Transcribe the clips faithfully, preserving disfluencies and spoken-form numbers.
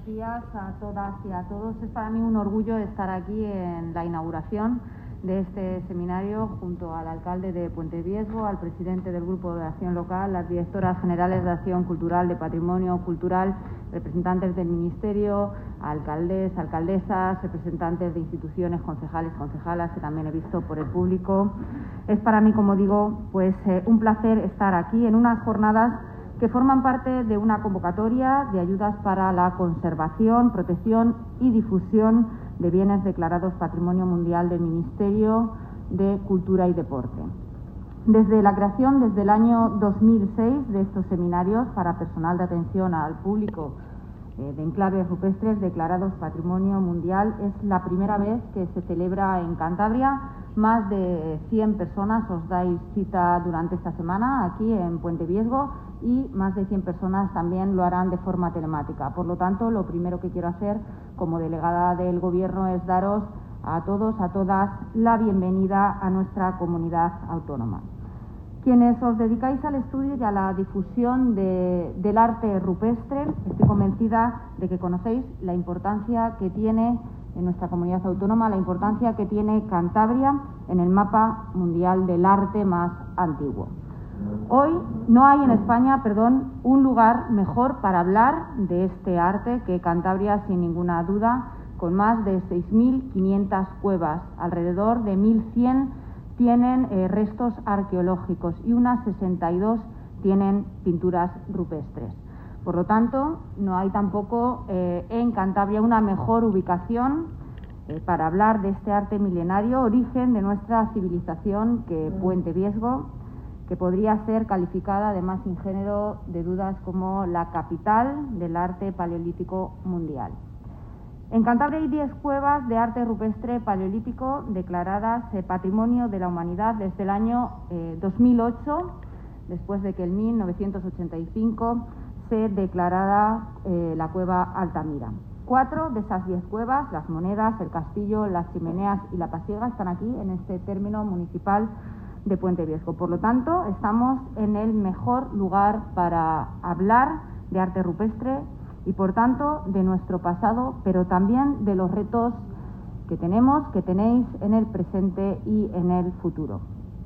buenos días a todas y a todos. Es para mí un orgullo estar aquí en la inauguración de este seminario junto al alcalde de Puente Viesgo, al presidente del Grupo de Acción Local, las directoras generales de Acción Cultural, de Patrimonio Cultural, representantes del Ministerio, alcaldes, alcaldesas, representantes de instituciones, concejales, concejalas, que también he visto por el público. Es para mí, como digo, pues eh, un placer estar aquí en unas jornadas que forman parte de una convocatoria de ayudas para la conservación, protección y difusión de bienes declarados Patrimonio Mundial del Ministerio de Cultura y Deporte. Desde la creación, desde el año dos mil seis, de estos seminarios para personal de atención al público eh, de enclaves rupestres declarados Patrimonio Mundial, es la primera vez que se celebra en Cantabria. Más de cien personas os dais cita durante esta semana aquí en Puente Viesgo y más de cien personas también lo harán de forma telemática. Por lo tanto, lo primero que quiero hacer como delegada del Gobierno es daros a todos, a todas, la bienvenida a nuestra comunidad autónoma. Quienes os dedicáis al estudio y a la difusión de, del arte rupestre, estoy convencida de que conocéis la importancia que tiene en nuestra comunidad autónoma, la importancia que tiene Cantabria en el mapa mundial del arte más antiguo. Hoy no hay en España, perdón, un lugar mejor para hablar de este arte que Cantabria, sin ninguna duda, con más de seis mil quinientas cuevas, alrededor de mil cien tienen eh, restos arqueológicos y unas sesenta y dos tienen pinturas rupestres. Por lo tanto, no hay tampoco eh, en Cantabria una mejor ubicación eh, para hablar de este arte milenario, origen de nuestra civilización, que Puente Viesgo, que podría ser calificada, además sin género de dudas, como la capital del arte paleolítico mundial. En Cantabria hay diez cuevas de arte rupestre paleolítico declaradas eh, Patrimonio de la Humanidad desde el año eh, dos mil ocho, después de que en mil novecientos ochenta y cinco se declarara eh, la cueva Altamira. Cuatro de esas diez cuevas, las Monedas, el Castillo, las Chimeneas y la Pasiega, están aquí en este término municipal de Puente Viesgo. Por lo tanto, estamos en el mejor lugar para hablar de arte rupestre y, por tanto, de nuestro pasado, pero también de los retos que tenemos, que tenéis en el presente y en el futuro.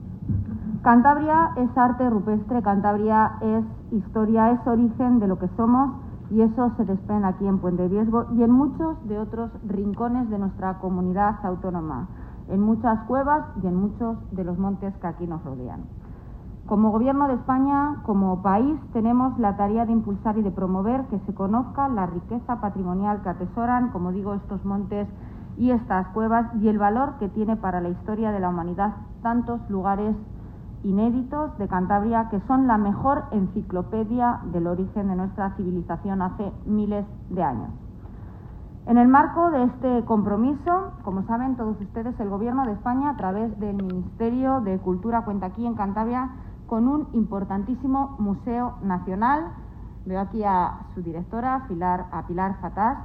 Cantabria es arte rupestre, Cantabria es historia, es origen de lo que somos, y eso se desprende aquí en Puente Viesgo y en muchos de otros rincones de nuestra comunidad autónoma, en muchas cuevas y en muchos de los montes que aquí nos rodean. Como Gobierno de España, como país, tenemos la tarea de impulsar y de promover que se conozca la riqueza patrimonial que atesoran, como digo, estos montes y estas cuevas, y el valor que tiene para la historia de la humanidad tantos lugares inéditos de Cantabria, que son la mejor enciclopedia del origen de nuestra civilización hace miles de años. En el marco de este compromiso, como saben todos ustedes, el Gobierno de España, a través del Ministerio de Cultura, cuenta aquí en Cantabria con un importantísimo museo nacional. Veo aquí a su directora, Pilar, a Pilar Fatás.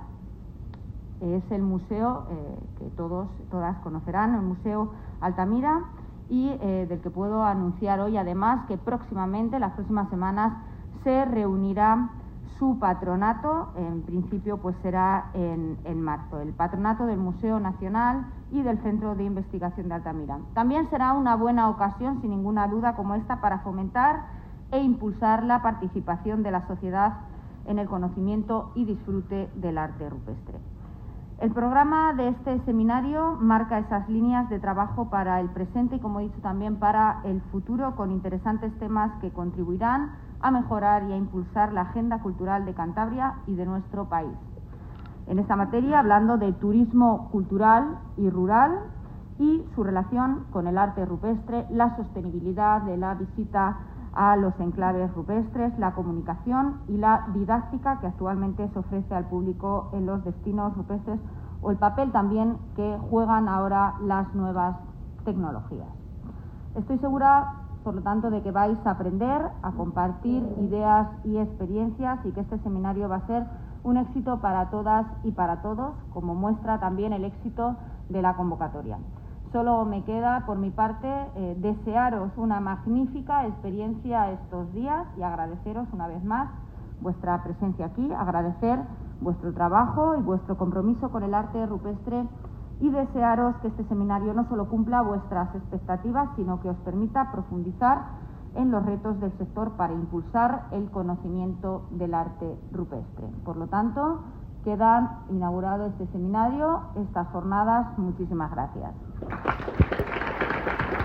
Es el museo eh, que todos, todas conocerán, el Museo Altamira, y eh, del que puedo anunciar hoy, además, que próximamente, las próximas semanas, se reunirá su patronato. En principio pues será en, en marzo, el patronato del Museo Nacional y del Centro de Investigación de Altamira. También será una buena ocasión, sin ninguna duda, como esta, para fomentar e impulsar la participación de la sociedad en el conocimiento y disfrute del arte rupestre. El programa de este seminario marca esas líneas de trabajo para el presente y, como he dicho, también para el futuro, con interesantes temas que contribuirán a mejorar y a impulsar la agenda cultural de Cantabria y de nuestro país. En esta materia, hablando de turismo cultural y rural y su relación con el arte rupestre, la sostenibilidad de la visita a los enclaves rupestres, la comunicación y la didáctica que actualmente se ofrece al público en los destinos rupestres, o el papel también que juegan ahora las nuevas tecnologías. Estoy segura, por lo tanto, de que vais a aprender, a compartir ideas y experiencias, y que este seminario va a ser un éxito para todas y para todos, como muestra también el éxito de la convocatoria. Solo me queda, por mi parte, eh, desearos una magnífica experiencia estos días y agradeceros una vez más vuestra presencia aquí, agradecer vuestro trabajo y vuestro compromiso con el arte rupestre y desearos que este seminario no solo cumpla vuestras expectativas, sino que os permita profundizar en los retos del sector para impulsar el conocimiento del arte rupestre. Por lo tanto, queda inaugurado este seminario, estas jornadas. Muchísimas gracias.